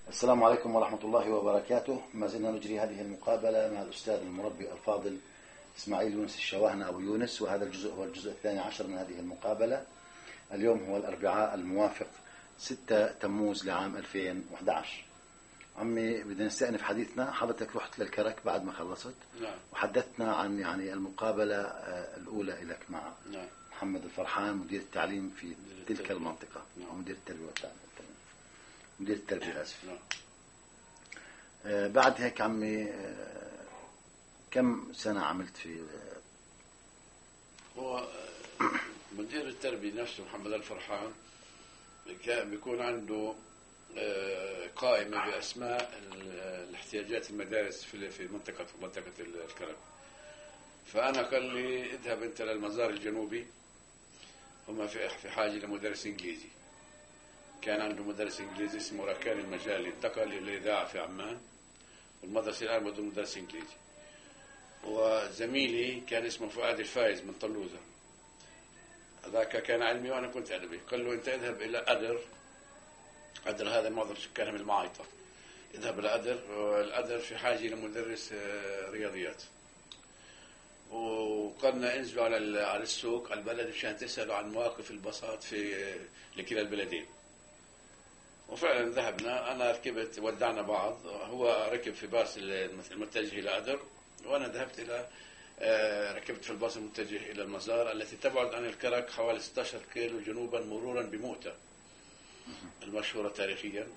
السلام عليكم ورحمة الله وبركاته. ما زلنا نجري هذه المقابلة مع الأستاذ المربي الفاضل إسماعيل يونس الشواهنة أبو يونس، وهذا الجزء هو الجزء 12 من هذه المقابلة. اليوم هو الأربعاء الموافق 6 تموز لعام 2011. عمي بدنا نستأنف حديثنا. حضرتك رحت للكرك بعد ما خلصت. نعم. وحدثنا عن المقابلة الأولى لك مع نعم. محمد الفرحان مدير التعليم في تلك المنطقة. نعم. ومدير التربية والتعليم، مدير التربية آسف. نعم. بعد هيك عمي كم سنة عملت في هو مدير التربية نفسه محمد الفرحان كان بيكون عنده قائمة بأسماء الاحتياجات المدارس في منطقة الكرك. فأنا قال لي اذهب أنت للمزار الجنوبي، هم في حاجة لمدرس إنجليزي. كان عنده مدرس إنجليزي اسمه راكان المجالي، انتقل إلى الإذاعة في عمان، والمدرسة الآن بدون مدرس إنجليزي. وزميلي كان اسمه فؤاد الفايز من طلوزة، ذاك كان علمي وأنا كنت أدبي. قال له أنت اذهب إلى أدر هذا معظم سكانها من المعايطة، اذهب إلى أدر، والأدر في حاجة لمدرس رياضيات. وقلنا انزلوا على السوق على البلد مشان تسألوا عن مواقف الباصات في لكلا البلدين. وفعلا ذهبنا، أنا ركبت، ودعنا بعض، هو ركب في باص المتجه إلى أدر، وأنا ذهبت إلى ركبت في الباص المتجه إلى المزار التي تبعد عن الكرك حوالي 16 كيلو جنوبا مرورا بموتة المشهورة تاريخيا،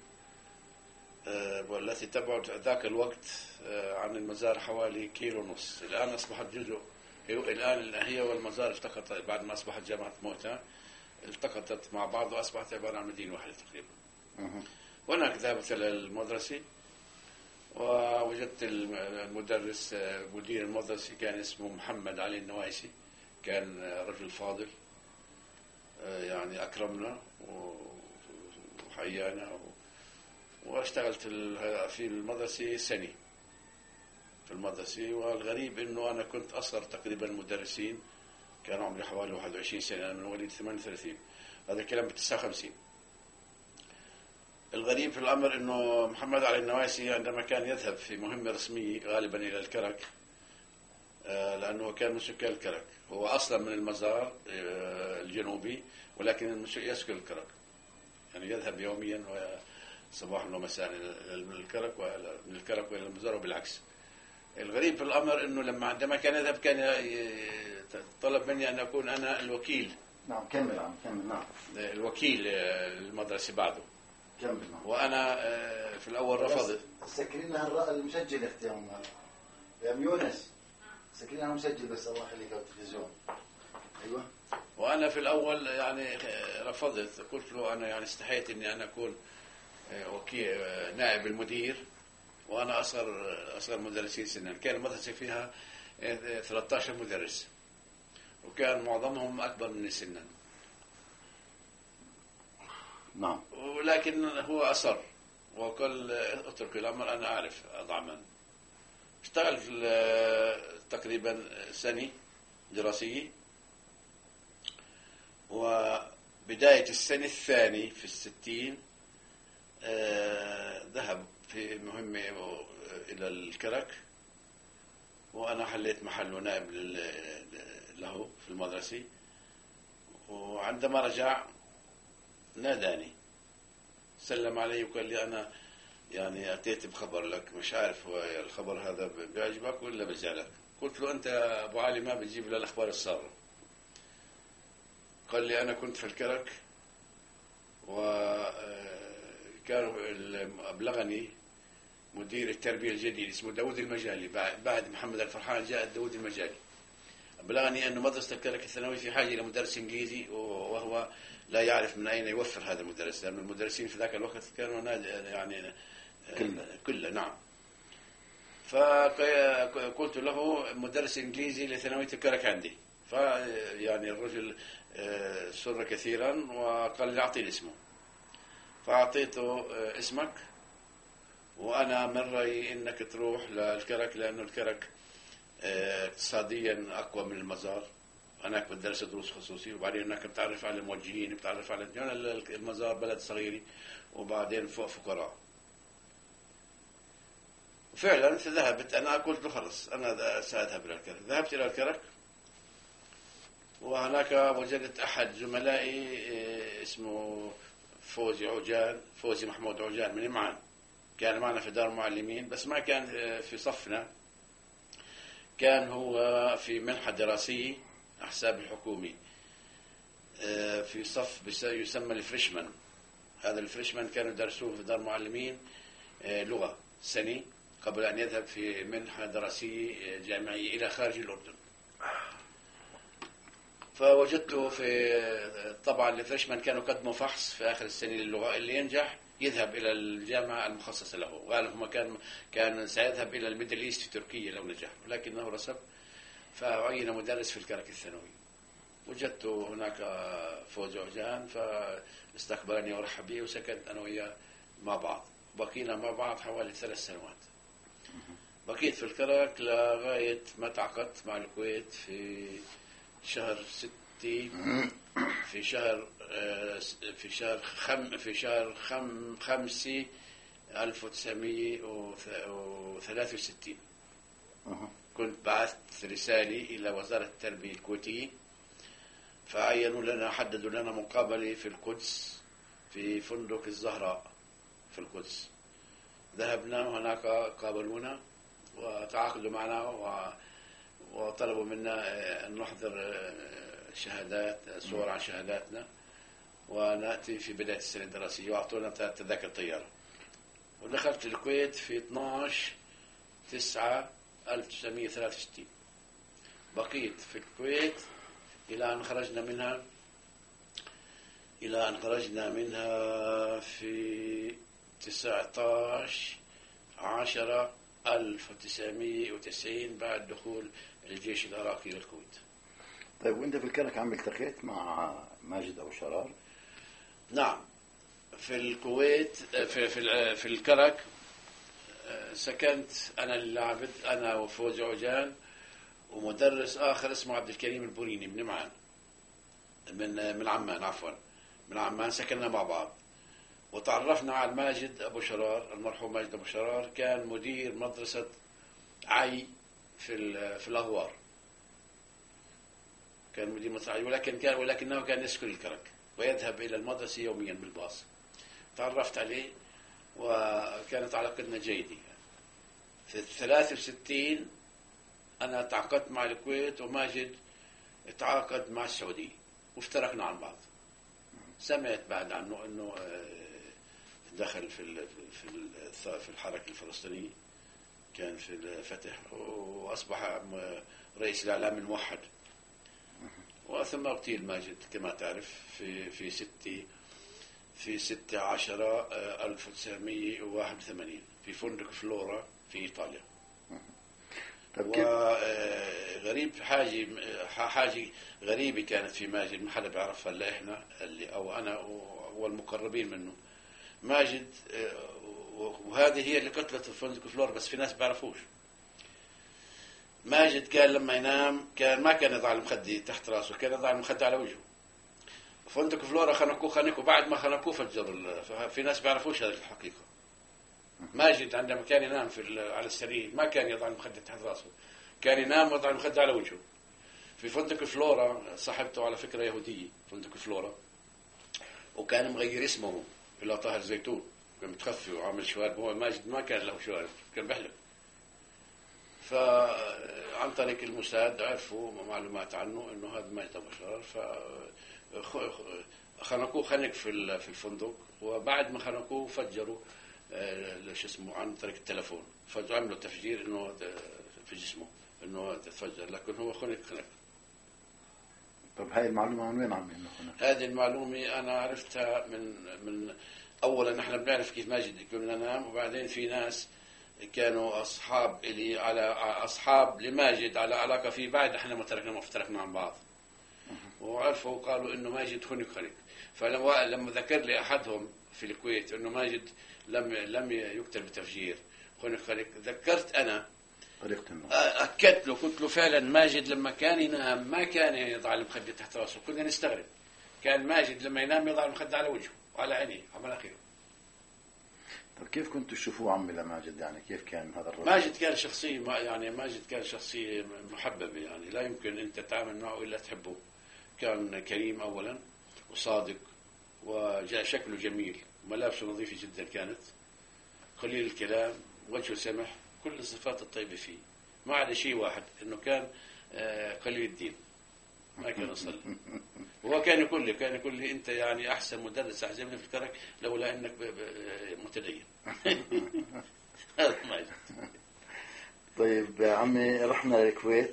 والتي تبعد ذاك الوقت عن المزار حوالي كيلو ونص. الآن أصبحت جزء، الآن هي والمزار التقطت بعد ما أصبحت جامعة موتة، التقطت مع بعض وأصبحت عبارة عن مدينة واحدة تقريبا. وهناك ذهبت إلى المدرسة ووجدت المدرس مدير المدرسة كان اسمه محمد علي النوايسي، كان رجل فاضل، يعني أكرمنا وحيانا. واشتغلت في المدرسة سنة في المدرسة. والغريب إنه أنا كنت أصغر تقريبا المدرسين، كان عمري حوالي 21 سنة، أنا من مواليد 38، هذا الكلام ب 59. الغريب في الأمر إنه محمد علي النوايسي عندما كان يذهب في مهمة رسمية غالبا إلى الكرك، لأنه كان من سكان الكرك، هو أصلا من المزار الجنوبي ولكن يسكن الكرك، يعني يذهب يوميا صباحا ومساء من الكرك وإلى المزار وبالعكس. الغريب في الأمر إنه عندما كان يذهب كان طلب مني أن أكون أنا الوكيل. نعم كمل. نعم الوكيل المدرسة بعده. كمل. وأنا في الأول رفضت. سكرينها المسجل اختي يا ام يونس، سكرينها المسجل بس الله يخليك على التلفزيون. أيوة. وأنا في الأول يعني رفضت، قلت له أنا يعني استحيت إني أنا أكون وكيل نائب المدير وأنا أصغر مدرسين سنا. كان المدرسة فيها 13 مدرس وكان معظمهم أكبر مني سنا. نعم. ولكن هو أصر وقال اترك الأمر، أنا أعرف أضع من. اشتغلت تقريبا سنة دراسية، وبداية السنة الثانية في 60 ذهب في مهمة إلى الكرك، وأنا حليت محله نائب له في المدرسة. وعندما رجع ناداني، سلم علي وقال لي أنا يعني أتيت بخبر لك، مش عارف هو الخبر هذا بيعجبك ولا بيزعلك. قلت له أنت أبو علي ما بتجيب لنا الأخبار السارة. قال لي أنا كنت في الكرك وكان أبلغني مدير التربية الجديد اسمه داود المجالي، بعد محمد الفرحان جاء داود المجالي، أبلغني أن مدرسة الكرك الثانوي في حاجة إلى مدرس إنجليزي، وهو لا يعرف من أين يوفر هذا المدرس، لأن المدرسين في ذاك الوقت كانوا يعني كله. نعم. فقلت له مدرس إنجليزي لثانوية الكرك عندي. فيعني الرجل سر كثيرا وقال لي أعطيني اسمه، فأعطيته اسمك، وأنا من رأيي إنك تروح للكرك لأنه الكرك اقتصاديا أقوى من المزار. هناك بدرس دروس خصوصي، وبعدين هناك بتعرف على الموجهين، بتعرف على المزار بلد صغير، وبعدين فوق فقراء. فعلا ذهبت. أنا قلت له خلص أنا سأذهب إلى الكرك. ذهبت إلى الكرك، وهناك وجدت أحد زملائي اسمه فوزي محمود عوجان من معان، كان معنا في دار المعلمين بس ما كان في صفنا، كان هو في منحة دراسية حساب الحكومي في صف يسمى الفريشمان. هذا الفريشمان كانوا يدرسوه في دار المعلمين لغة سنة قبل أن يذهب في منحة دراسية جامعية إلى خارج الأردن. فوجدته في طبعا الفريشمان كانوا قدموا فحص في آخر السنة للغة، اللي ينجح يذهب إلى الجامعة المخصصة له، وقال هم كان سيذهب إلى الميدل إيست في تركيا لو نجح، ولكنه رسب فعين مدرس في الكرك الثانوي. وجدته هناك فوزي عوجان فاستقبلني ورحب بي، وسكنت أنا وياه مع بعض، بقينا مع بعض حوالي 3 سنوات. بقيت في الكرك لغاية ما تعاقدت مع الكويت في شهر 6 في شهر 5 1963. كنت بعثت رسالة إلى وزارة التربية الكويتية، فعينوا لنا، حددوا لنا مقابلة في القدس في فندق الزهراء في القدس. ذهبنا وهناك قابلونا وتعاقدوا معنا وطلبوا منا أن نحضر شهادات، صور عن شهاداتنا، ونأتي في بداية السنة الدراسية، وأعطونا تذاكر طيارة. ودخلت الكويت في 12/9/1963. بقيت في الكويت إلى أن خرجنا منها في 19/10/1990 بعد دخول الجيش العراقي للكويت. طيب، وانت في الكرك عم التقيت مع ماجد أبو شرار؟ نعم، في الكويت في الكرك سكنت أنا العبد، أنا وفوزي عوجان ومدرس آخر اسمه عبد الكريم البوريني من معان، من عمان، عفوا من عمان. سكننا مع بعض وتعرفنا على ماجد أبو شرار، المرحوم ماجد أبو شرار كان مدير مدرسة عي في الأهوار، كان مدير مدرسة عي، ولكنه كان يسكن الكرك ويذهب إلى المدرسة يوميا بالباص. تعرفت عليه وكانت علاقتنا جيدة. في 63 أنا تعاقدت مع الكويت، وماجد تعاقد مع السعودية، وافترقنا عن بعض. سمعت بعد عنه أنه دخل في الحركة الفلسطينية، كان في الفتح، وأصبح رئيس الإعلام الموحد. وثم اغتيل ماجد كما تعرف في 6/10/1981 في فندق فلورا في إيطاليا. وغريب حاجة غريبة كانت في ماجد، ما حدا بيعرفها إلا إحنا أو أنا والمقربين منه. ماجد وهذه هي اللي قتلت في فندق فلورا، بس في ناس بيعرفوش. ماجد كان لما ينام ما كان يضع المخدة تحت راسه، كان يضع المخدة على وجهه. فندق فلورا خنقوه، بعد ما خنقوه فجروا. في ناس بيعرفوش هذه الحقيقة. ماجد عندما كان ينام على السرير ما كان يضع المخدة تحت راسه، كان ينام ويضع المخدة على وجهه. في فندق فلورا صاحبته على فكرة يهودية، فندق فلورا، وكان مغير اسمه إلى طاهر زيتون، كان متخفي وعامل شوارب. هو ماجد ما كان له شوارب، كان بحلق. فعن طريق الموساد عرفوا معلومات عنه انه هذا ماجد أبو شرار، فخنقوه خنق في الفندق. وبعد ما خنقوه فجروا عن طريق التلفون، فعملوا تفجير انه في جسمه انه تفجر، لكن هو خنق. طب هاي المعلومة من وين عم انه خنق؟ هذه المعلومة انا عرفتها من اولا نحن بنعرف كيف ماجد كنا ننام، وبعدين في ناس كانوا أصحاب لماجد على علاقة فيه بعد احنا ما افترقنا عن بعض، وعرفوا وقالوا إنه ماجد خنق. فلما ذكر لي أحدهم في الكويت إنه ماجد لم يقتل بتفجير، خنق. ذكرت أنا، أكدت له، قلت له فعلا ماجد لما كان ينام ما كان يضع المخدة تحت راسه، كنا نستغرب. كان ماجد لما ينام يضع المخدة على وجهه وعلى عينيه وعلى مناخيره. طيب كيف كنتوا تشوفوه عمي لماجد؟ يعني كيف كان هذا الرجل؟ ماجد كان شخصية يعني ماجد كان شخصية محببة، يعني لا يمكن أنت تتعامل معه إلا تحبه. كان كريم أولا وصادق، وجاء شكله جميل، ملابسه نظيفة جدا كانت، قليل الكلام، وجهه سمح، كل الصفات الطيبة فيه. ما عدا شيء واحد، إنه كان قليل الدين، ما كان يصلي. وهو كان يقول لي أنت يعني أحسن مدرس أعجبني في الكرك لولا أنك متدين. هذا ماجد. طيب يا عمي، رحنا الكويت،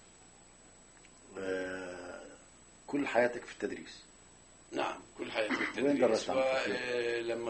كل حياتك في التدريس. نعم، كل حياتي في وين التدريس. درست عم؟ ولما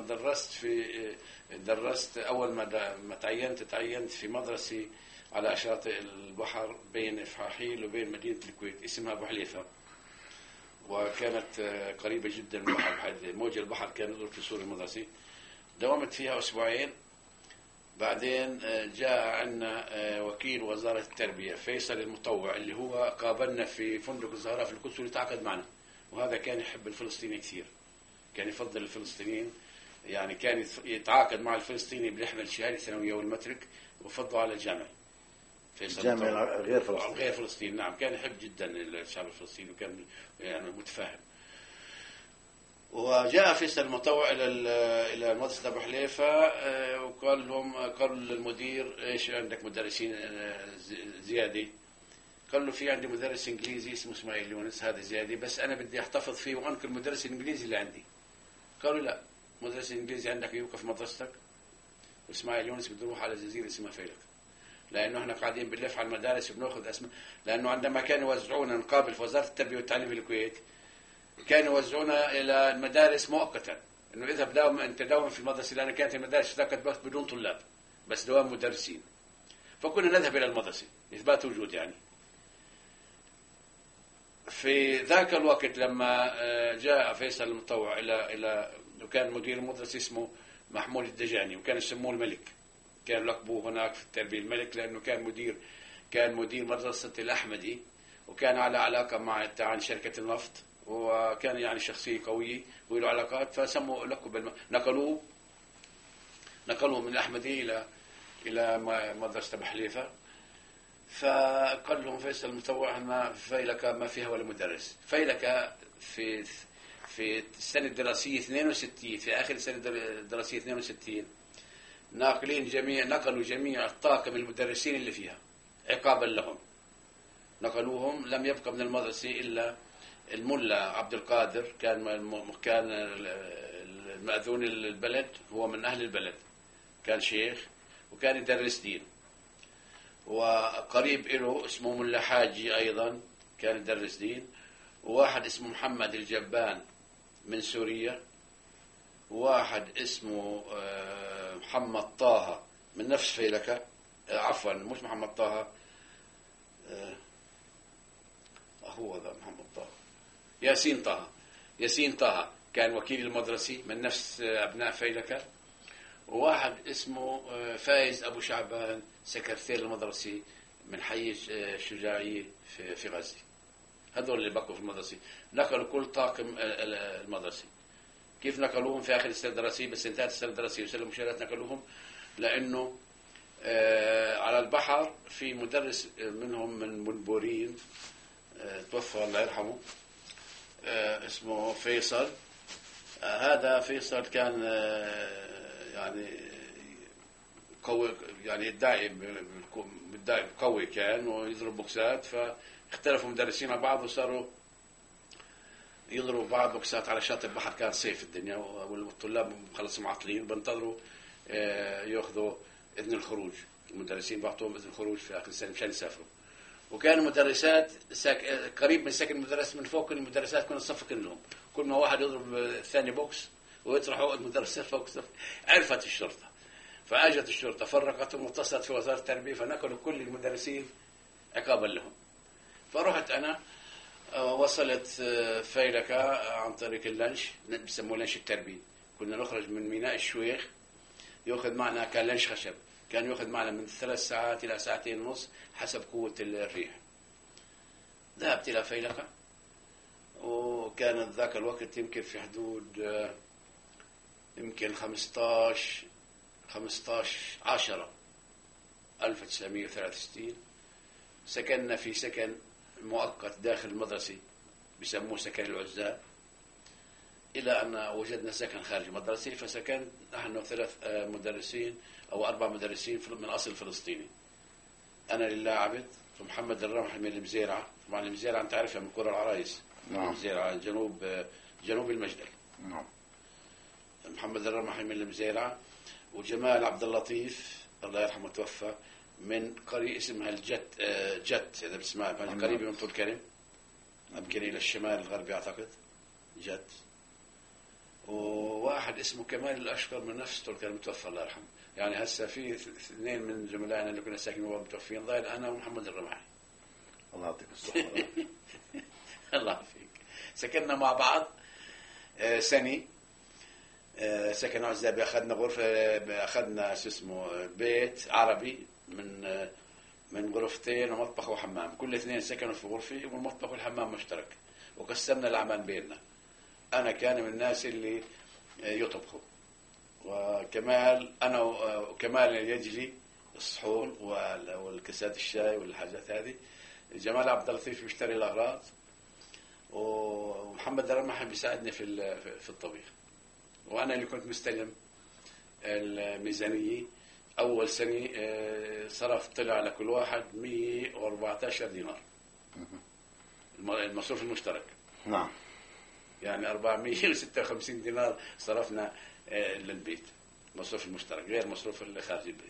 درست أول ما تعينت في مدرسة على شاطئ البحر بين إفحاحيل وبين مدينة الكويت، اسمها أبو حليفة، وكانت قريبة جدا من البحر. موج البحر كان يضرب في سور المدرسة. داومت فيها أسبوعين. بعدين جاء عندنا وكيل وزارة التربية فيصل المطوع، اللي هو قابلنا في فندق الزهراء في القدس ويتعاقد معنا. وهذا كان يحب الفلسطيني كثير، كان يفضل الفلسطينيين، يعني كان يتعاقد مع الفلسطيني بيحمل شهادة الثانوية والمترك وفضله على الجامعة. الجامعة غير فلسطين. غير فلسطين، نعم. كان يحب جدا الشعب الفلسطيني، وكان يعني متفاهم. وجاء فيصل المطوع إلى مدرسة أبو حليفة، قالوا للمدير إيش عندك مدرسين زيادة؟ قال له في عندي مدرس إنجليزي اسمه إسماعيل يونس، هذا زيادة، بس أنا بدي أحتفظ فيه وأنقل المدرس الإنجليزي اللي عندي. قالوا لا، مدرس الإنجليزي عندك يوقف في مدرستك، وإسماعيل يونس بده يروح على جزيرة اسمها فيلك، لأنه إحنا قاعدين بنلف على المدارس وبناخذ أسماء. لأنه عندما كانوا يوزعونا نقابل في وزارة التربية والتعليم في الكويت، كانوا يوزعونا إلى المدارس مؤقتا، إنه اذهب داوم أنت داوم في المدرسة، لأن كانت المدارس ذاك بس بدون طلاب، بس دوام مدرسين. فكنا نذهب إلى المدرسة إثبات وجود. يعني في ذاك الوقت لما جاء فيصل المطوع إلى وكان مدير المدرسة اسمه محمود الدجاني، وكان يسموه الملك، كان لقبه هناك في التربية الملك، لأنه كان مدير مدرسة الأحمدي، وكان على علاقة مع عن شركة النفط، وكان يعني شخصية قوية وله علاقات، فسموا لقب نقلوه من الأحمدي إلى مدرسة أبو حليفة. فقال لهم فيصل المطوع ما فيلك ما فيها ولا مدرس. فيلك في السنة الدراسية 62، في آخر السنة الدراسية 62 نقلوا جميع الطاقم المدرسين اللي فيها عقابا لهم، نقلوهم. لم يبقى من المدرسة إلا الملا عبد القادر، كان المأذون البلد، هو من أهل البلد، كان شيخ وكان يدرس دين. وقريب له اسمه ملا حاجي أيضا كان يدرس دين، وواحد اسمه محمد الجبان من سوريا، وواحد اسمه محمد طه من نفس فيلكة، عفوا مش محمد طه، هو ذا محمد طه، ياسين طه كان وكيل المدرسة من نفس أبناء فيلكة. وواحد اسمه فايز أبو شعبان سكرتير المدرسة من حي الشجاعية في غزة. هذول اللي بقوا في المدرسة. نقلوا كل طاقم المدرسة. كيف نقلوهم؟ في آخر السنة الدراسية، بس انتهت السنة الدراسية وسلموا مشارات، نقلوهم لأنه على البحر في مدرس منهم من بورين توفى الله يرحمه، اسمه فيصل. هذا فيصل كان يعني قوي، يعني يدعي قوي كان، ويضرب بوكسات. فاختلفوا مدرسين مع بعض وصاروا يضربوا بعض بوكسات على شاطئ البحر. كان صيف الدنيا والطلاب خلص معطلين، بنتظروا ياخذوا إذن الخروج. المدرسين بعطوهم إذن الخروج في آخر السنة مشان يسافروا. وكانوا مدرسات قريب من سكن المدرس من فوق، المدرسات كنا نصفق لهم، كل ما واحد يضرب الثاني بوكس ويطرحوا المدرسات فوق الصف. عرفت الشرطة، فأجت الشرطة فرقتهم واتصلت في وزارة التربية، فنقلوا كل المدرسين عقابا لهم. فرحت أنا وصلت فيلكة عن طريق اللانش، بسموه لانش التربية. كنا نخرج من ميناء الشويخ، يأخذ معنا كان لانش خشب، كان يأخذ معنا من 3 ساعات إلى 2.5 ساعات حسب قوة الريح. ذهبت إلى فيلكة، وكانت ذاك الوقت يمكن في حدود يمكن 15 15/10/1963 سكننا في سكن مؤقت داخل المدرسة بسموه سكن العزاب، إلى أن وجدنا سكن خارج المدرسة، فسكنت نحن 3 مدرسين أو 4 مدرسين من أصل فلسطيني. أنا لله عبد، محمد الرمحي من المزيرعة. طبعا المزيرعة أنت عارفها من كرة العرايس. نعم. المزيرعة جنوب المجدل. نعم. محمد الرمحي من المزيرعة، وجمال عبد اللطيف الله يرحمه توفى من قرية اسمها جت إذا بتسمعها، قريبة من طول كرم، يمكن إلى الشمال الغربي أعتقد جت. وواحد اسمه كمال الأشقر من نفس طول كرم توفى الله يرحمه. يعني هسه في 2 من زملائنا اللي كنا ساكنين وهم متوفين، ضايل أنا ومحمد الرمحي. الله يعطيك الصحة. الله يعافيك. سكننا مع بعض سنة، سكن عزابي. أخذنا غرفة، أخذنا اسمه بيت عربي من غرفتين ومطبخ وحمام، كل 2 سكنوا في غرفة والمطبخ والحمام مشترك، وقسمنا الأعمال بيننا. أنا كان من الناس اللي يطبخوا، وكمال يجلي الصحون والكاسات الشاي والحاجات هذه. جمال عبد اللطيف يشتري الأغراض، ومحمد الرمحي بيساعدني في الطبيخ. وأنا اللي كنت مستلم الميزانية. أول سنة طلع لكل واحد 114 دينار المصروف المشترك. نعم. يعني 456 دينار صرفنا للبيت مصروف المشترك، غير مصروف اللي خارج البيت.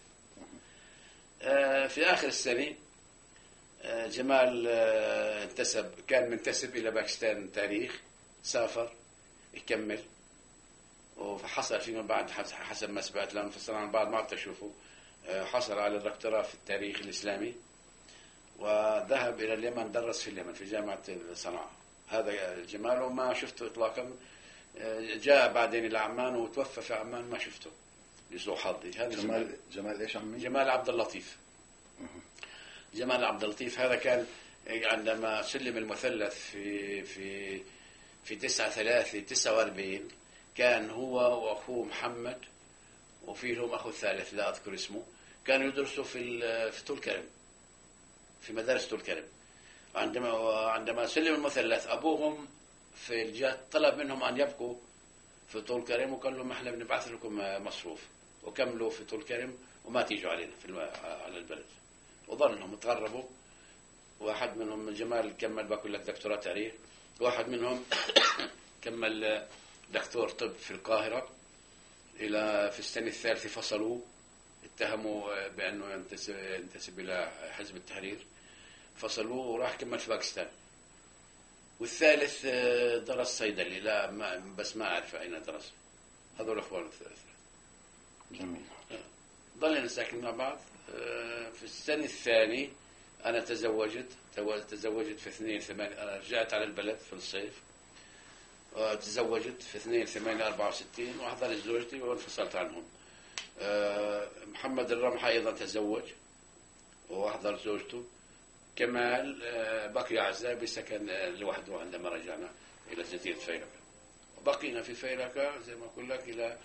في آخر السنة جمال كان منتسب إلى باكستان تاريخ، سافر يكمل، وحصل فيما بعد حسب ما سمعت، لأنه فصل عن بعض ما عرفت أشوفه، حصل على الدكتوراه في التاريخ الإسلامي، وذهب إلى اليمن، درس في اليمن في جامعة صنعاء. هذا جمال وما شفته إطلاقا. جاء بعدين إلى عمان وتوفى في عمان، ما شفته لسوء حظي. هذا جمال إيش عمي؟ جمال عبد اللطيف. جمال عبد اللطيف هذا كان عندما سلم المثلث في 9/3/49، كان هو وأخوه محمد، وفي لهم أخو ثالث لا أذكر اسمه، كانوا يدرسوا في طول كرم، في مدارس طول كرم. عندما سلم المثلث، أبوهم في الجهة طلب منهم أن يبقوا في طول كرم، وقال لهم احنا بنبعث لكم مصروف، وكملوا في طول كرم وما تيجوا علينا على البلد، وظل انهم تغربوا. واحد منهم جمال كمل بقول لك دكتوراه تاريخ، واحد منهم كمل دكتور طب في القاهرة. في السنة الثالثة فصلوه، اتهموا بأنه ينتسب إلى حزب التحرير، فصلوه وراح كمل في باكستان. والثالث درس صيدلي، بس ما أعرف أين درس. هذول أخوان الثلاثة. جميل. ضلنا ساكن مع بعض. في السنة الثانية أنا تزوجت في 2/8. أنا رجعت على البلد في الصيف، وتزوجت في 2/8/64، وأحضرت زوجتي وانفصلت عنهم. محمد الرمحي أيضا تزوج وأحضر زوجته. كمال بقي عزابي، سكن لوحده عندما رجعنا إلى جزيرة فيلكة، وبقينا في فيلكة زي ما أقول لك إلى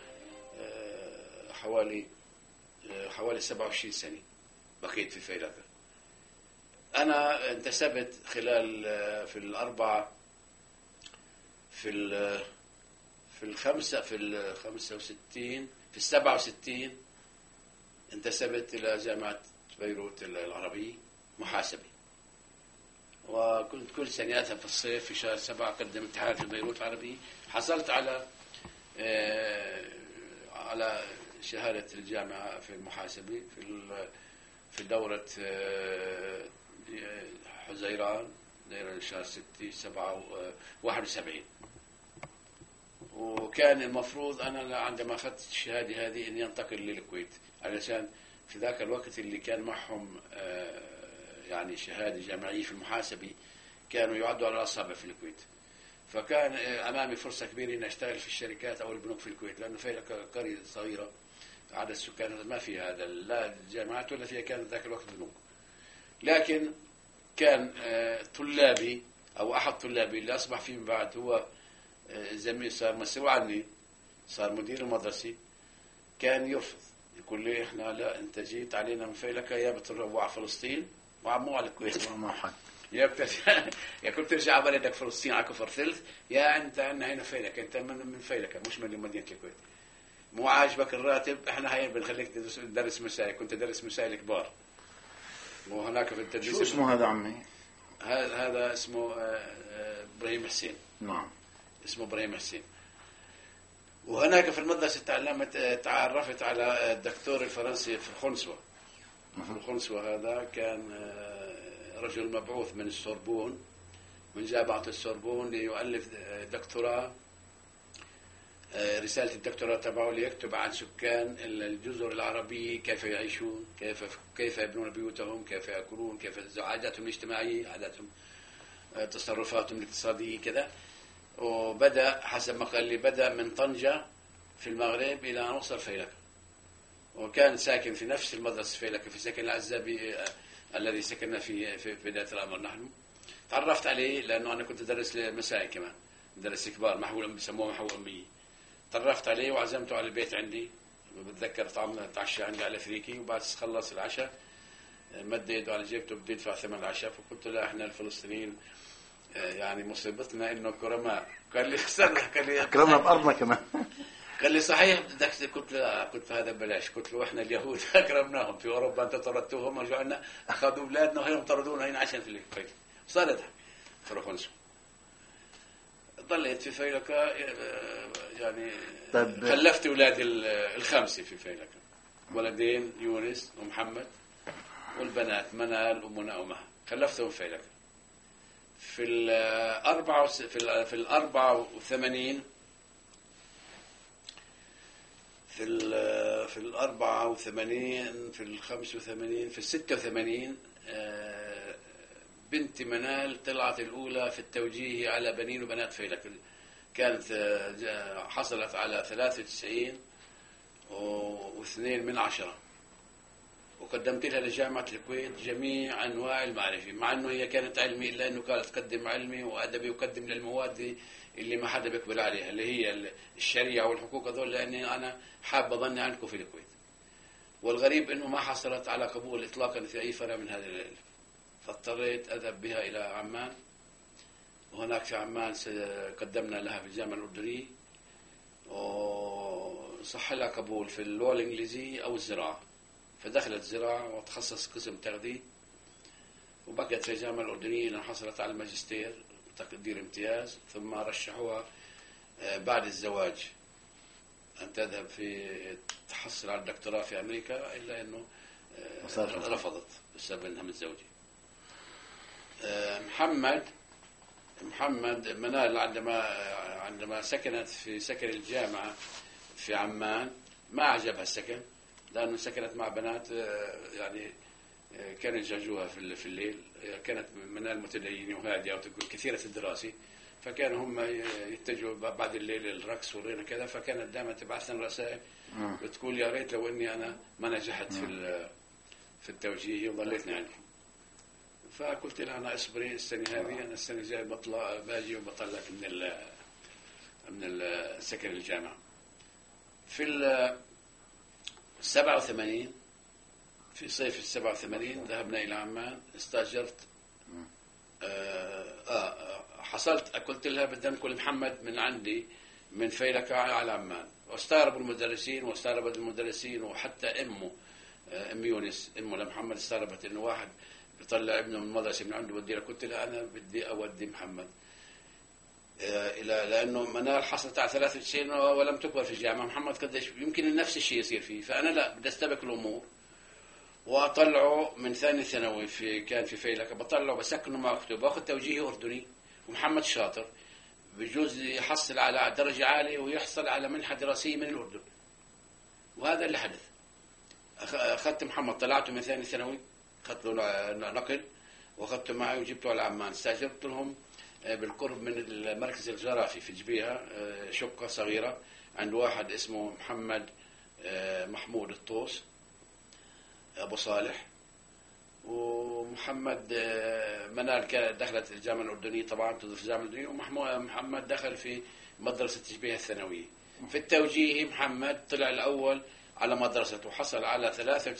حوالي 27 سنة بقيت في فيلكة. أنا انتسبت خلال في 67 انتسبت إلى جامعة بيروت العربية محاسبي، وكنت كل سنة أذهب في الصيف في شهر 7 أقدم امتحان في بيروت العربية. حصلت على شهادة الجامعة في المحاسبة في دورة حزيران، دورة شهر 6/7/71. وكان المفروض أنا عندما أخذت الشهادة هذه أن ينتقل للكويت، علشان في ذاك الوقت اللي كان معهم يعني شهادة جامعية في المحاسبة كانوا يعدوا على الأصابع في الكويت. فكان أمامي فرصة كبيرة أن أشتغل في الشركات أو البنوك في الكويت، لأنه فيها قرية صغيرة عدد السكان ما فيها هذا لا الجامعات ولا فيها كانت ذاك الوقت بنوك. لكن كان طلابي أو أحد طلابي اللي أصبح فيما بعد هو زميل، صار مسؤول عني، صار مدير المدرسة، كان يرفض يقول لي احنا لا، انت جيت علينا من فيلك يا بتروح على فلسطين وعمو على الكويت ما حد يا يا كنت ترجع بلدك فلسطين على كفر ثلث، يا انت عندنا هنا فيلك، انت من فيلك مش من مدينه الكويت. مو عاجبك الراتب، احنا هاي بنخليك تدرس مسائل، كنت تدرس مسائل كبار. وهناك في التدريس شو اسمه هذا عمي؟ هذا اسمه ابراهيم حسين. نعم اسمه ابراهيم حسين. وهناك في المدرسة تعرفت على الدكتور الفرنسي في الخنسوة. في الخنسوة هذا كان رجل مبعوث من السوربون، من جامعة السوربون، ليؤلف دكتوراه، رسالة الدكتوراه تبعه ليكتب عن سكان الجزر العربية، كيف يعيشون، كيف يبنون بيوتهم، كيف يأكلون، كيف عاداتهم الاجتماعية، عاداتهم، تصرفاتهم الاقتصادية كذا. وبدأ حسب ما قال لي بدأ من طنجة في المغرب إلى أن وصل فيلك، وكان ساكن في نفس المدرسة فيلك، في سكن العزابي الذي سكننا في بداية الأمر. نحن تعرفت عليه لأنه أنا كنت أدرس مسائي كمان، مدرس كبار محول بسموه محول أمية. تعرفت عليه وعزمته على البيت عندي، بتذكر طعمنا نتعشى عندي على فريكي، وبعد خلص العشاء مد يده على جيبته بده يدفع ثمن العشاء، فقلت له احنا الفلسطينيين يعني مصيبتنا انه كرماء. قال لي استنى، قال لي اكرمنا بارضنا كمان. قال لي صحيح بدك؟ قلت له هذا بلاش. قلت له احنا اليهود اكرمناهم في اوروبا، انت طردتوهم ورجعنا اخذوا بلادنا وهم طردونا هنا عشان في الكويت. صارت فرخنسو. ضليت في فيلكا يعني. طيب خلفت اولادي الخمسه في فيلكا، ولدين يونس ومحمد، والبنات منال ومنى ومها، خلفتهم في فيلكا. في ال 84 في ال 84 في ال 85 في ال 86 بنتي منال طلعت الأولى في التوجيه على بنين وبنات فيلك. كانت حصلت على 93.2، وقدمت لها لجامعة الكويت جميع أنواع المعرفة، مع أنه هي كانت علمي إلا أنه كانت تقدم علمي وأدبي، وقدم للمواد اللي ما حدا بيقبل عليها، اللي هي الشريعة والحقوق هذول، لأني أنا حابة ظني عندكم في الكويت. والغريب أنه ما حصلت على قبول إطلاقا في أي فرع من هذه العلم، فاضطريت أذهب بها إلى عمان. وهناك في عمان قدمنا لها في الجامعة الأردنية، وصح لها قبول في اللغة الإنجليزية أو الزراعة، فدخلت زراعة وتخصص قسم تغذية، وبقيت في الجامعة الأردنية لأن حصلت على الماجستير تقدير امتياز، ثم رشحوها بعد الزواج أن تذهب في تحصل على الدكتوراه في أمريكا، إلا أنه رفضت بسبب أنها متزوجة. محمد منال عندما سكنت في سكن الجامعة في عمان ما عجبها السكن، لأنه سكنت مع بنات يعني كانوا يزعجوها في الليل. كانت منال متدينة وهادئة وتقول كثيرة الدراسة، فكانوا هم يتجهوا بعد الليل الرقص والغنى كذا، فكانت دائما تبعث لنا رسائل بتقول يا ريت لو اني انا ما نجحت في التوجيه وظليتني عندكم. فقلت لها انا اصبري السنه هذه، انا السنه الجايه باجي وبطلع من السكن الجامعه. في 87 في صيف 87 ذهبنا الى عمان، استاجرت حصلت قلت لها بدنا نقول محمد من عندي من فيلك على عمان، واستغربوا المدرسين واستغربت المدرسين، وحتى ام يونس امه لمحمد استغربت انه واحد بيطلع ابنه من المدرسه من عنده بدي. قلت لها انا بدي اودي محمد لانه منال حصلت على 93 ولم تقبل في الجامعه، محمد قديش يمكن نفس الشيء يصير فيه، فانا لا بدي استبق الامور واطلعه من ثاني ثانوي كان في فيلك، بطلعه بسكنه مع اخته، باخذ توجيهي اردني، ومحمد شاطر بجوز يحصل على درجه عاليه ويحصل على منحه دراسيه من الاردن. وهذا اللي حدث. اخذت محمد طلعته من ثاني ثانوي، اخذت له نقل واخذته معي وجبته على عمان. استاجرت لهم بالقرب من المركز الجرافي في جبيها شقه صغيره عند واحد اسمه محمد محمود الطوس أبو صالح. ومحمد منال كانت دخلت الجامعة الأردنية، طبعا تدرس في الجامعة الأردنية، ومحمد دخل في مدرسة جبيها الثانوية. في التوجيه محمد طلع الأول على مدرسته، حصل على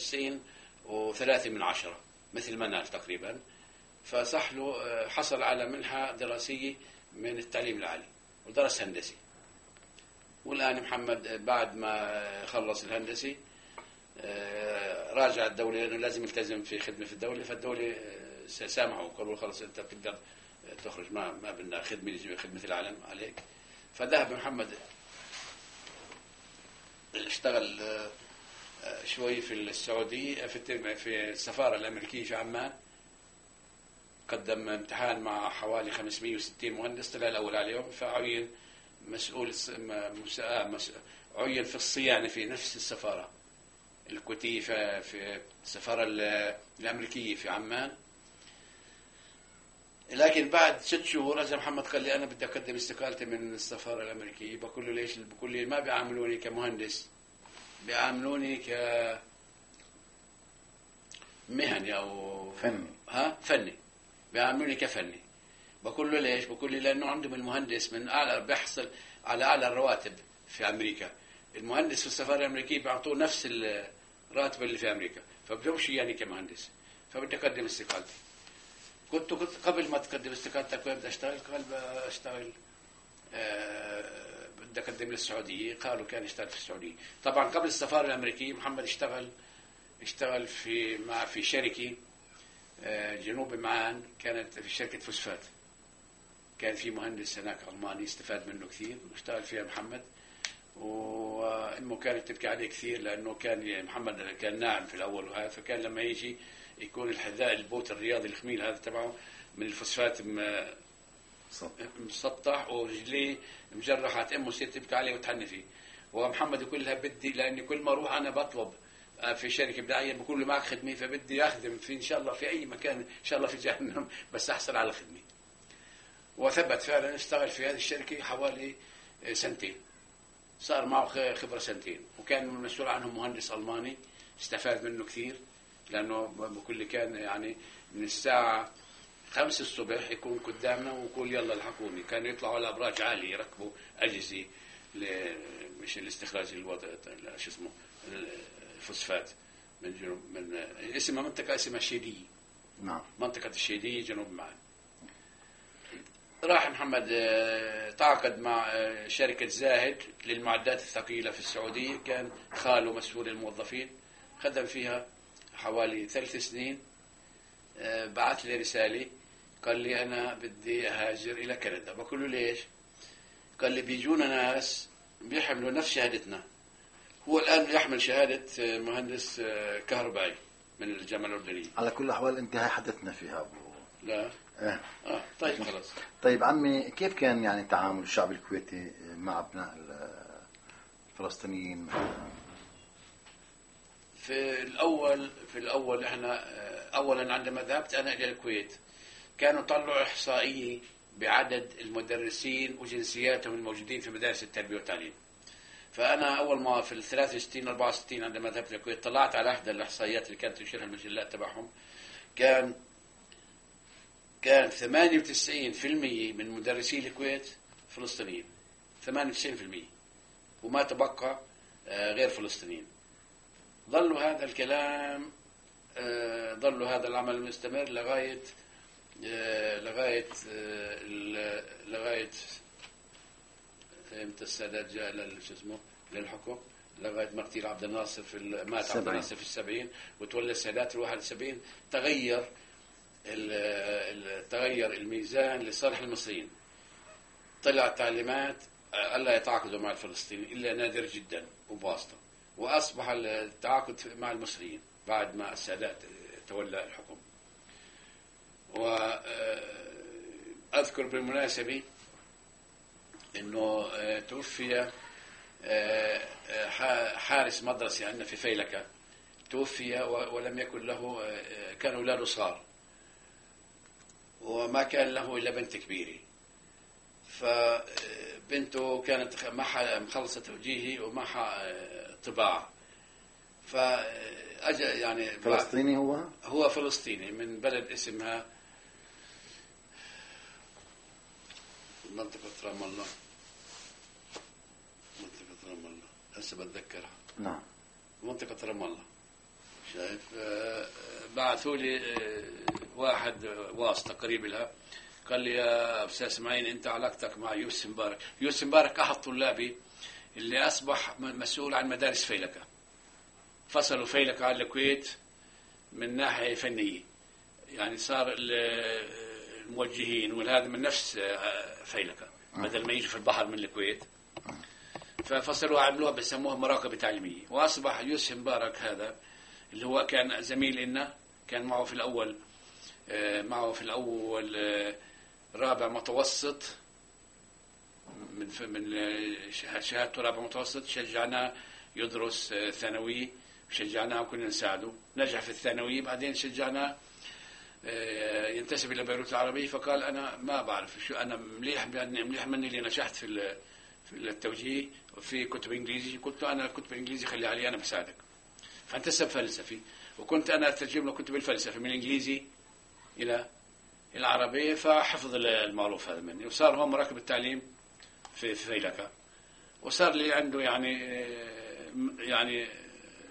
93.3 مثل منال تقريبا. فصح له حصل على منحة دراسية من التعليم العالي ودرس هندسي. والآن محمد بعد ما خلص الهندسي راجع الدولة، لأنه لازم يلتزم في خدمة في الدولة، فالدولة سامحوا قالوا خلص أنت بتقدر تخرج، ما بدنا خدمة العالم عليك. فذهب محمد اشتغل شوي في السعودية في السفارة الأمريكية في عمان. قدم امتحان مع حوالي 560 مهندس، طلع الأول عليهم، فعين مسؤول عين في الصيانة في نفس السفارة الكويتية في السفارة الأمريكية في عمان. لكن بعد 6 شهور أجا محمد قال لي أنا بدي أقدم استقالتي من السفارة الأمريكية. بقول له ليش؟ بقول لي ما بيعاملوني كمهندس، بيعاملوني كمهني أو فني، بيعاملوني كفني. بقول له ليش؟ بقول لي لأنه عندهم المهندس من أعلى بيحصل على أعلى الرواتب في أمريكا. المهندس في السفارة الأمريكية بيعطوه نفس الراتب اللي في أمريكا، فبدوش يعني كمهندس. فبدي أقدم استقالتي. كنت قبل ما تقدم استقالتك وين بدي أشتغل؟ قال بشتغل بدي أقدم للسعودية. قالوا كان يشتغل في السعودية. طبعا قبل السفارة الأمريكية محمد اشتغل في شركة جنوب معان، كانت في شركة فوسفات. كان في مهندس هناك ألماني استفاد منه كثير واشتغل فيها محمد، وأمه كانت تبكي عليه كثير لأنه كان محمد كان ناعم في الأول وهذا، فكان لما يجي يكون الحذاء البوت الرياضي الخميل هذا تبعه من الفوسفات مسطح ورجليه مجرحات، أمه تصير تبكي عليه وتحني فيه. ومحمد يقول لها بدي، لأني كل ما أروح أنا بطلب في شركة بداية بقول له معك خدمة، فبدي أخدم في إن شاء الله في أي مكان، إن شاء الله في جهنم، بس أحصل على خدمة. وثبت فعلا اشتغل في هذه الشركة حوالي 2 سنين، صار معه خبرة 2 سنين. وكان مسؤول عنهم مهندس ألماني استفاد منه كثير، لأنه بكل كان يعني من الساعة 5 الصبح يكون قدامنا ويقول يلا الحقوني. كانوا يطلعوا على أبراج عالية يركبوا أجهزة مش الاستخراج الوضع شو اسمه الفوسفات من جنوب، من اسمها منطقة اسمها الشيدية. نعم. منطقة الشيدية جنوب معان. راح محمد تعاقد مع شركة زاهد للمعدات الثقيلة في السعودية، كان خاله مسؤول الموظفين، خدم فيها حوالي 3 سنين. بعث لي رسالة قال لي أنا بدي أهاجر إلى كندا. بقول له ليش؟ قال لي بيجونا ناس بيحملوا نفس شهادتنا. هو الآن يحمل شهادة مهندس كهربائي من الجامعة الأردنية. على كل الأحوال انتهى حدثنا فيها أبو. لا طيب خلاص. طيب عمي، كيف كان يعني تعامل الشعب الكويتي مع أبناء الفلسطينيين؟ في الأول احنا أولا عندما ذهبت أنا إلى الكويت كانوا طلعوا إحصائية بعدد المدرسين وجنسياتهم الموجودين في مدارس التربية والتعليم. فأنا أول ما في 63 64 عندما ذهبت الكويت طلعت على إحدى الإحصائيات اللي كانت تنشرها المجلات تبعهم، كان 98% من مدرسي الكويت فلسطينيين، 98%، وما تبقى غير فلسطينيين. ظلوا هذا الكلام، ظلوا هذا العمل مستمر لغاية امتى السادات جاء للحكم، لغاية مقتل عبد الناصر مات عبد الناصر في 70 وتولى السادات في 71. تغير الميزان لصالح المصريين. طلع تعليمات ألا يتعاقدوا مع الفلسطينيين إلا نادر جدا وبواسطة، وأصبح التعاقد مع المصريين بعد ما السادات تولى الحكم. وأذكر بالمناسبة أنه توفي حارس مدرسة عندنا في فيلكة، توفي ولم يكن له، كان أولاده صغار وما كان له إلا بنت كبيرة، فبنته كانت مخلصة توجيهي ومعها طباعة. فأجا يعني فلسطيني، هو فلسطيني من بلد اسمها منطقة رام الله، هسه بتذكرها. نعم. منطقة رام الله. شايف بعثوا لي واحد واسطة قريب لها، قال لي يا أستاذ إسماعيل أنت علاقتك مع يوسف مبارك. يوسف مبارك أحد طلابي اللي أصبح مسؤول عن مدارس فيلكة، فصلوا فيلكة على الكويت من ناحية فنية، يعني صار الموجهين والهذا من نفس فيلكة بدل ما يجوا في البحر من الكويت، ففصلوها عملوها بسموها مراقبة تعليمية. وأصبح يوسف مبارك هذا اللي هو كان زميل لنا، كان معه في الأول رابع متوسط، من شهادته رابع متوسط، شجعناه يدرس ثانوي، شجعناه وكنا نساعده، نجح في الثانوي. بعدين شجعناه ينتسب إلى بيروت العربية، فقال أنا ما بعرف شو، أنا مليح مني اللي نجحت في التوجيه في كتب إنجليزي. قلت له أنا كتب إنجليزي خلي علي، أنا بساعدك. فانتسب فلسفي، وكنت أنا أترجم له كتب الفلسفة من الإنجليزي إلى العربية، فحفظ المعروف هذا مني. وصار هو مراقب التعليم في فيلكة، وصار لي عنده يعني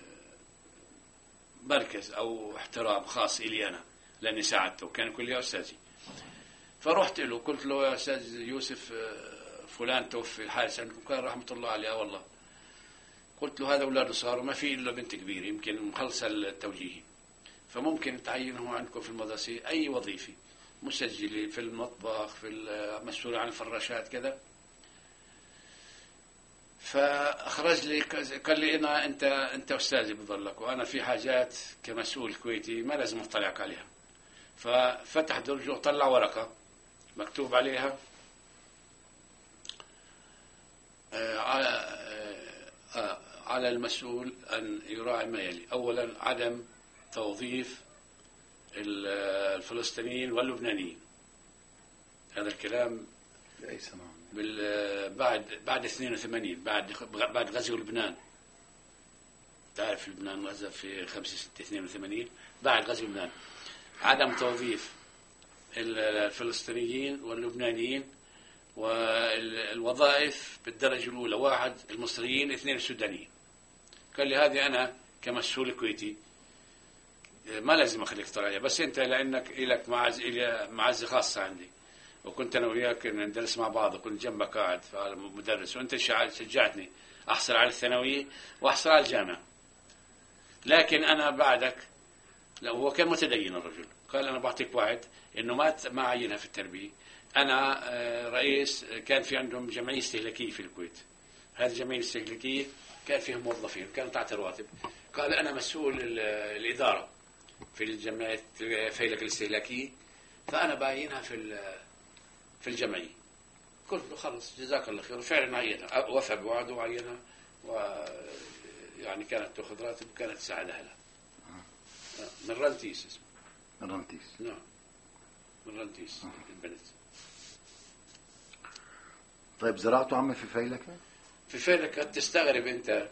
مركز أو احترام خاص إلي أنا، لأني ساعدته، كان كل يوم أستاذي. فرحت له قلت له يا أستاذ يوسف فلان توفي الحارس عندكم، كان رحمة الله عليه. والله قلت له هذا أولاده صاروا ما في إلا بنت كبيرة يمكن مخلصة التوجيهي، فممكن تعينه عندكم في المدرسة أي وظيفة، مسجلة في المطبخ، في مسؤول عن الفراشات كذا. فأخرج لي قال لي أنت أستاذي بضلك، وأنا في حاجات كمسؤول كويتي ما لازم أطلعك عليها. ففتح درجه وطلع ورقة مكتوب عليها على المسؤول أن يراعي ما يلي: أولا عدم توظيف الفلسطينيين واللبنانيين. هذا الكلام بأي سنة؟ بعد 82، بعد غزو لبنان. تعرف لبنان غزا في 5/6/82، بعد غزو لبنان. عدم توظيف الفلسطينيين واللبنانيين، والوظائف بالدرجة الأولى: 1 المصريين، 2 السودانيين. قال لي هذه أنا كمسؤول كويتي ما لازم أخليك تطلع عليها، بس أنت لأنك لك معزة خاصة عندي، وكنت أنا وياك ندرس مع بعض وكنت جنبك قاعد مدرس، وأنت شجعتني أحصل على الثانوية وأحصل على الجامعة. لكن أنا بعدك، لو هو كان متدين الرجل، قال أنا بعطيك وعد إنه ما عينها في التربية. أنا رئيس، كان في عندهم جمعية استهلاكية في الكويت، هذه الجمعية الاستهلاكية كان فيهم موظفين كانت تعطي رواتب. قال أنا مسؤول الإدارة في الجمعية فيلك الاستهلاكية، فأنا باينها في الجمعية. قلت له خلص جزاك الله خير، وفعلا عينها، وفى بوعده وعينها، ويعني كانت تأخذ راتب وكانت تساعد أهلها. من رنتيس اسمه. من رنتيس. نعم من رنتيس البنت. طيب زرعته عمي في فيلكة؟ في فيلكة تستغرب أنت.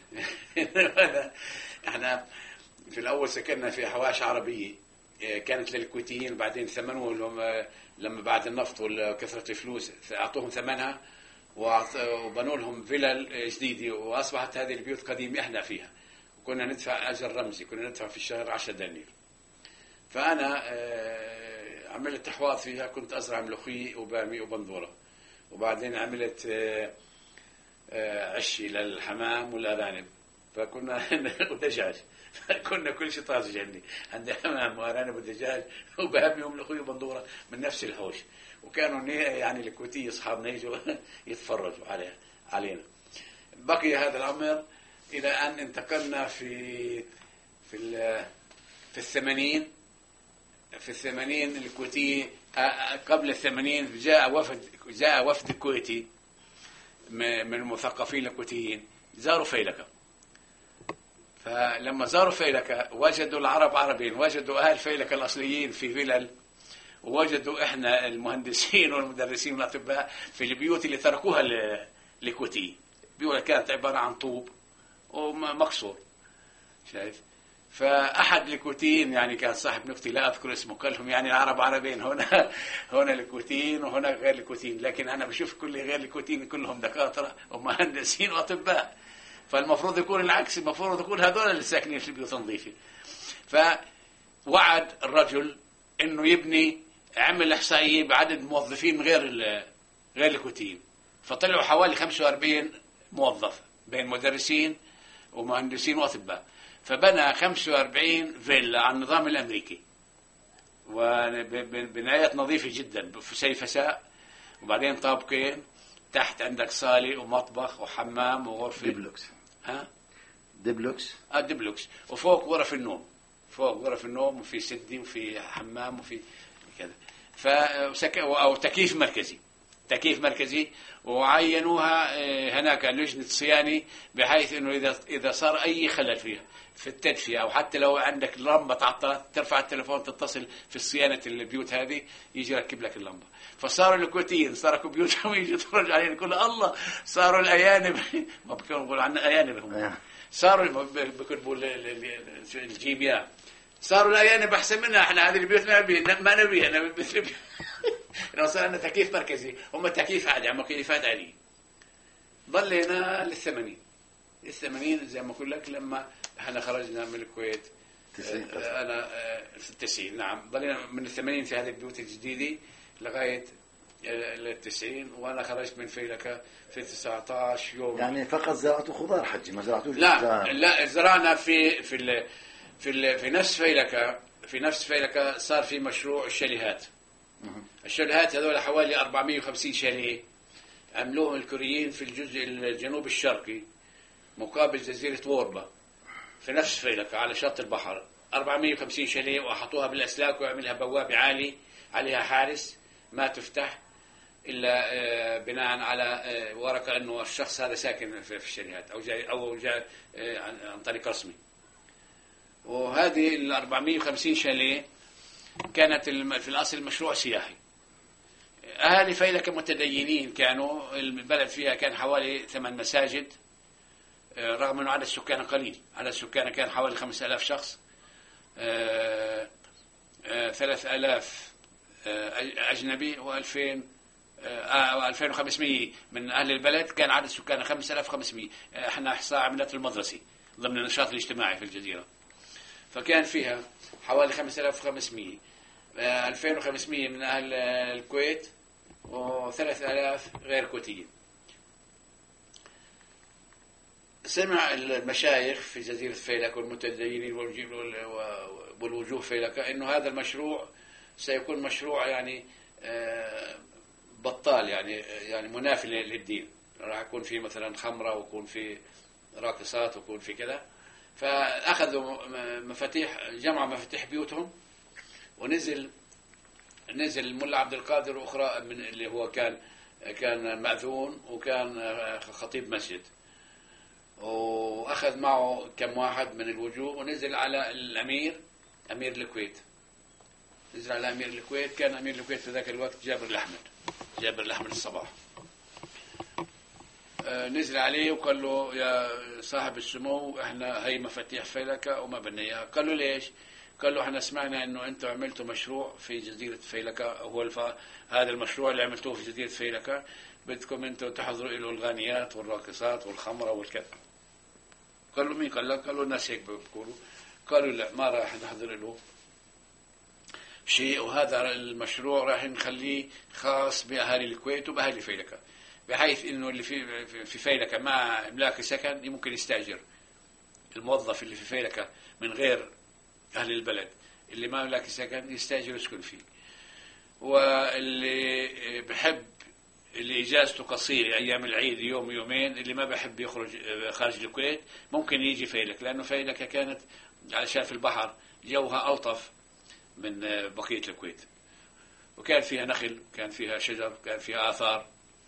احنا في الأول سكننا في حواش عربية كانت للكويتيين، بعدين ثمنوا لما بعد النفط وكثرة الفلوس أعطوهم ثمنها وبنوا لهم فيلل جديدة، وأصبحت هذه البيوت قديمة إحنا فيها، وكنا ندفع أجر رمزي، كنا ندفع في الشهر 10 دنانير. فأنا عملت حواض فيها، كنت أزرع ملوخية وبامي وبندورة، وبعدين عملت عشي للحمام والأرانب، فكنا ودجاج، فكنا كل شيء طازج عندي، عندي حمام وأرانب ودجاج وبامي وملوخية وبندورة من نفس الحوش. وكانوا يعني الكويتية أصحابنا يجوا يتفرجوا علينا. بقي هذا الأمر إلى أن انتقلنا في الثمانين الكويتية. قبل 80 جاء وفد كويتي من المثقفين الكويتيين، زاروا فيلكة. فلما زاروا فيلكة وجدوا العرب عربين، وجدوا أهل فيلكة الأصليين في فيلل، ووجدوا إحنا المهندسين والمدرسين والأطباء في البيوت اللي تركوها لكويتي. بيوت كانت عبارة عن طوب ومكسور، شايف. فأحد الكويتيين يعني كان صاحب نكتة لا أذكر اسمه، قال لهم يعني العرب عربين، هنا الكويتيين وهنا غير الكويتيين، لكن أنا بشوف كل غير الكويتيين كلهم دكاترة ومهندسين وأطباء. فالمفروض يكون العكس، المفروض يكون هذول اللي ساكنين في البيوت نظيفة. فوعد الرجل انه يبني، عمل احصائية بعدد موظفين غير الكويتيين، فطلعوا حوالي 45 موظف بين مدرسين ومهندسين واطباء، فبنى 45 فيلا على النظام الامريكي وبنايات نظيفة جدا في سيفساء، وبعدين طابقين، تحت عندك صالة ومطبخ وحمام وغرفة ديبلوكس. ديبلوكس. ديبلوكس. وفوق غرف النوم، فوق غرف النوم وفي سدي وفي حمام وفي كذا. أو تكييف مركزي، تكييف مركزي. وعينوها هناك لجنة صيانة، بحيث انه اذا صار اي خلل فيها في التدفئة، او حتى لو عندك لمبة تعطلت ترفع التليفون تتصل في صيانة البيوت هذه، يجي يركب لك اللمبة. فصاروا الكويتيين تركوا بيوتهم يجي يتفرج علينا، يقول الله صاروا الايانب ما بكونوا بيقولوا عنا ايانب هم، صاروا بكتبوا الجيمياء، صاروا الايانب احسن منا احنا، هذه البيوت ما نبيها انا لو صار عندنا تكييف مركزي، هم تكييف عادي على مكيفات عادية. ضلينا لل80 زي ما أقول لك، لما احنا خرجنا من الكويت أنا في 90. نعم، ضلينا من 80 في هذه البيوت الجديدة لغاية 90، وأنا خرجت من فيلكة في 19 يوم. يعني فقط زرعتوا خضار حجي، ما زرعتوش؟ لا زرعنا في نفس فيلكة صار في مشروع الشاليهات. الشاليهات هذول حوالي 450 شاليه عملوهم الكوريين في الجزء الجنوب الشرقي مقابل جزيرة ووربا في نفس فيلكة على شط البحر. 450 شاليه، وحطوها بالأسلاك وعملها بوابة عالي عليها حارس ما تفتح إلا بناء على ورقة أنه الشخص هذا ساكن في الشاليهات أو جاء عن طريق رسمي. وهذه ال 450 شاليه كانت في الأصل مشروع سياحي. أهالي فيلكة متدينين كانوا، البلد فيها كان حوالي 8 مساجد، رغم أنه عدد السكان قليل، عدد السكان كان حوالي 5000 شخص. 3000 أجنبي و2000 2500 من أهل البلد، كان عدد السكان 5500. احنا إحصاء عملته المدرسي ضمن النشاط الاجتماعي في الجزيرة، فكان فيها حوالي 5500. 2500 من أهل الكويت و3000 غير كويتيين. سمع المشايخ في جزيرة فيلكة والمتدينين والوجوه فيلكة إنه هذا المشروع سيكون مشروع يعني بطال، يعني منافي للدين. راح يكون في مثلا خمرة، ويكون في راقصات، ويكون في كذا. فأخذوا مفاتيح، جمعوا مفاتيح بيوتهم، ونزل الملا عبد القادر وأخرى من اللي هو كان مأذون وكان خطيب مسجد، وأخذ معه كم واحد من الوجوه، ونزل على أمير الكويت. نزل على أمير الكويت. كان أمير الكويت في ذاك الوقت جابر الأحمد الصباح. نزل عليه وقال له يا صاحب السمو، احنا هي مفاتيح فيلكة وما بدنا اياها. قال له ليش؟ قال له احنا سمعنا انه انتم عملتوا مشروع في جزيرة فيلكة، هو هذا المشروع اللي عملتوه في جزيرة فيلكة بدكم انتم تحضروا له الغانيات والراقصات والخمرة والكذا. قال له مين قال لك؟ قال له الناس هيك بيقولوا. قالوا لا، ما راح نحضر له شيء، وهذا المشروع راح نخليه خاص بأهالي الكويت وبأهالي فيلكة، بحيث انه اللي في فيلكة ما املاك سكن ممكن يستاجر. الموظف اللي في فيلكة من غير اهل البلد اللي ما املاك سكن يستاجر يسكن فيه. واللي بحب اللي اجازته قصيره ايام العيد يوم يومين، اللي ما بحب يخرج خارج الكويت ممكن يجي فيلك، لانه فيلكة كانت علشان في البحر جوها الطف من بقيه الكويت، وكان فيها نخل، كان فيها شجر، كان فيها آثار.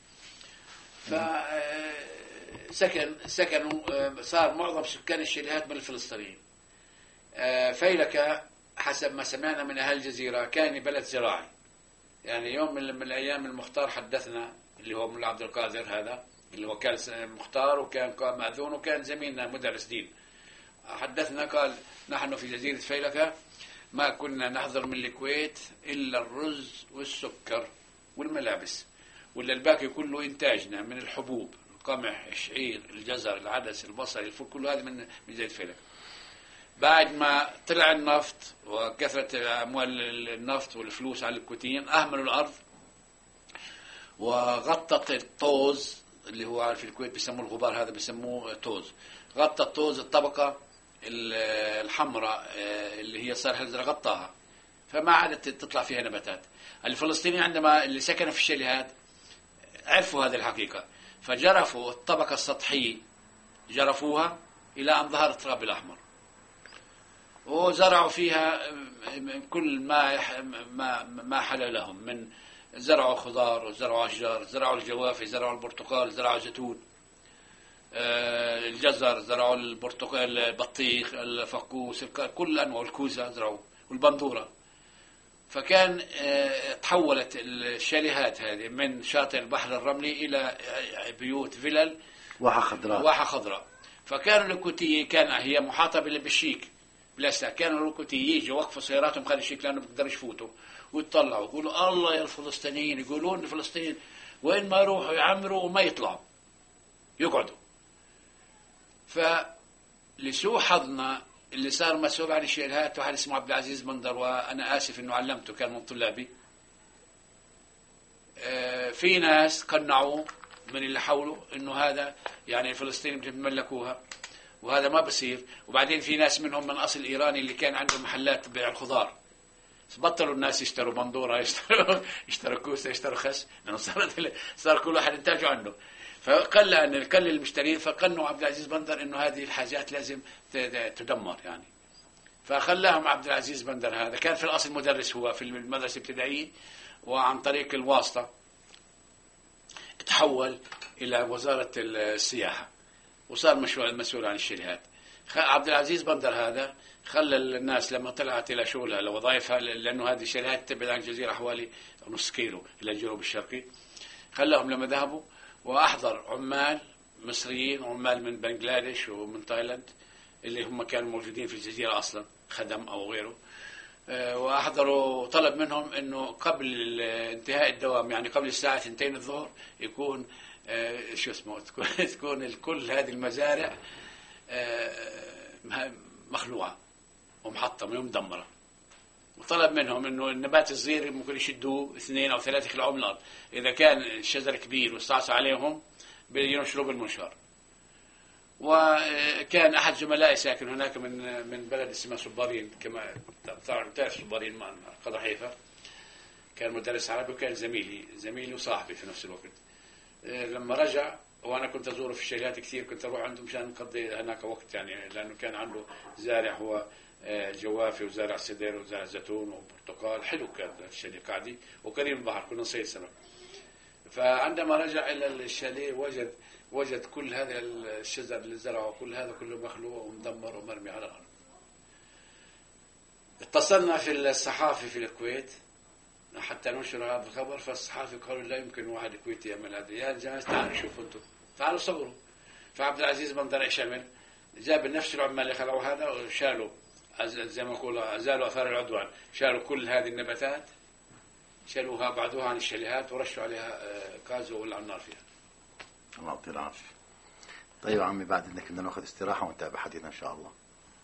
سكنوا صار معظم سكان الشاليهات من الفلسطينيين. فيلكة حسب ما سمعنا من أهل الجزيرة كان بلد زراعي. يعني يوم من الأيام المختار حدثنا، اللي هو ملا عبد القادر هذا اللي هو كان مختار وكان مأذون وكان زميلنا مدرس دين، حدثنا قال نحن في جزيرة فيلكة ما كنا نحضر من الكويت إلا الرز والسكر والملابس، ولا الباقي كله إنتاجنا من الحبوب، القمح، الشعير، الجزر، العدس، البصل، الفول، كل هذا من زيت فلك. بعد ما طلع النفط وكثرة أموال النفط والفلوس على الكويتيين، أهملوا الأرض وغطت الطوز اللي هو في الكويت بيسموه الغبار، هذا بيسموه توز. غطى الطوز الطبقة الحمراء اللي هي صار غطاها، فما عادت تطلع فيها نباتات. الفلسطينيين عندما اللي سكنوا في الشاليهات عرفوا هذه الحقيقة، فجرفوا الطبقة السطحية، جرفوها إلى أن ظهر التراب الأحمر، وزرعوا فيها كل ما حل لهم، من زرعوا خضار وزرعوا أشجار، زرعوا الجوافي، زرعوا البرتقال، زرعوا زيتون، الجزر، زرعوا البرتقال، البطيخ، الفقوس، كل أنواع الكوزة زرعوا، والبندورة. فكان تحولت الشاليهات هذه من شاطئ البحر الرملي إلى بيوت فيلل واحة خضراء. فكانوا الكويتيين كان هي محاطة بالشيك بلاسا، كانوا الكويتيين يجوا وقفوا سياراتهم خارج الشيك لأنه بيقدروا يفوتوا، ويطلعوا يقولوا الله يا الفلسطينيين، يقولون الفلسطينيين وين ما يروحوا يعمروا وما يطلعوا، يقعدوا. فلسوء حظنا اللي صار مسؤول عن الشاليهات واحد اسمه عبد العزيز بندر، وأنا آسف إنه علمته، كان من طلابي. في ناس قنعوه من اللي حوله إنه هذا يعني الفلسطينيين بيتملكوها وهذا ما بصير. وبعدين في ناس منهم من أصل إيراني اللي كان عندهم محلات بيع الخضار، بطلوا الناس يشتروا بندورة، يشتروا كوسة، يشتروا خس، لأنه صار كل واحد إنتاجه عنده. فقال المشترين، فقنوا عبد العزيز بندر إنه هذه الحاجات لازم تدمر يعني. فخلاهم عبد العزيز بندر هذا كان في الأصل مدرس هو في المدرسة الابتدائية، وعن طريق الواسطة تحول إلى وزارة السياحة وصار مسؤول عن الشاليهات. عبد العزيز بندر هذا خلى الناس لما طلعت إلى شغلها لوظائفها، لأنه هذه الشاليهات تبعد عن الجزيرة حوالي نص كيلو إلى الجنوب الشرقي، خلاهم لما ذهبوا وأحضر عمال مصريين وعمال من بنغلاديش ومن تايلاند اللي هم كانوا موجودين في الجزيرة أصلا، خدم أو غيره، وأحضروا طلب منهم أنه قبل انتهاء الدوام، يعني قبل الساعة 2 الظهر، يكون تكون كل هذه المزارع مخلوعة ومحطمة ومدمرة. وطلب منهم أنه النبات الصغير ممكن يشدوه 2 أو 3 يخلعوه من الأرض، إذا كان الشجر كبير واستعصى عليهم بينشروا بالمنشار. وكان أحد زملائي ساكن هناك من بلد اسمه صبارين، كما تعرف صبارين قضى حيفا، كان مدرس عربي وكان زميلي وصاحبي في نفس الوقت. لما رجع وأنا كنت أزوره في الشاليهات كثير، كنت أروح عنده مشان نقضي هناك وقت يعني، لأنه كان عنده زارع هو جوافي وزارع سدير وزارع زيتون وبرتقال، حلو كان الشاليه قاعدي وقريب من البحر، كنا نصيد سمك. فعندما رجع إلى الشاليه وجد كل هذا الشجر اللي زرعه كل هذا كله مخلوع ومدمر ومرمي على الأرض. اتصلنا في الصحافي في الكويت حتى ننشر هذا الخبر، فالصحافي قالوا لا يمكن واحد كويتي يعمل هذا، يا جماعة تعالوا شوفوا انتم، تعالوا صوروا. فعبد العزيز بندر ايش عمل؟ جاب نفس العمال اللي خلعوا هذا وشالوا زي ما يقول ازالوا اثار العدوان، شالوا كل هذه النباتات، شالوها بعدوها عن الشاليهات ورشوا عليها غاز وولعوا النار فيها. الله يعطيه العافية. طيب عمي، بعد انك بدنا ناخذ استراحة ونتابع حديثنا ان شاء الله.